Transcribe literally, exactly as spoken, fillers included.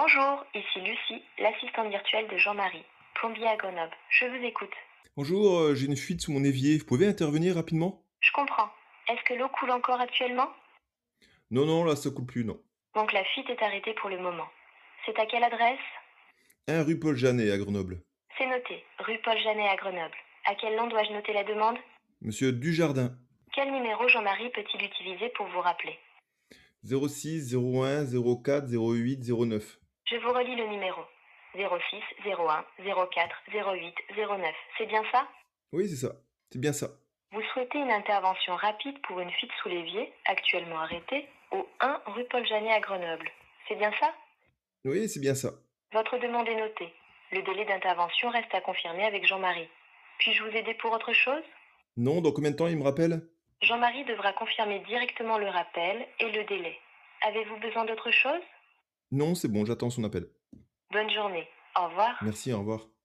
Bonjour, ici Lucie, l'assistante virtuelle de Jean-Marie, plombier à Grenoble. Je vous écoute. Bonjour, heu, j'ai une fuite sous mon évier. Vous pouvez intervenir rapidement? Je comprends. Est-ce que l'eau coule encore actuellement? Non, non, là, ça coule plus, non. Donc la fuite est arrêtée pour le moment. C'est à quelle adresse? un rue Paul Janet à Grenoble. C'est noté, rue Paul Janet à Grenoble. À quel nom dois-je noter la demande? Monsieur Dujardin. Quel numéro Jean-Marie peut-il utiliser pour vous rappeler? zéro six zéro un zéro quatre zéro huit zéro neuf. Je vous relis le numéro. zéro six zéro un zéro quatre zéro huit zéro neuf. C'est bien ça? Oui, c'est ça. C'est bien ça. Vous souhaitez une intervention rapide pour une fuite sous l'évier, actuellement arrêtée, au un rue Paul Janet à Grenoble. C'est bien ça? Oui, c'est bien ça. Votre demande est notée. Le délai d'intervention reste à confirmer avec Jean-Marie. Puis-je vous aider pour autre chose? Non, dans combien de temps il me rappelle? Jean-Marie devra confirmer directement le rappel et le délai. Avez-vous besoin d'autre chose? Non, c'est bon, j'attends son appel. Bonne journée. Au revoir. Merci, au revoir.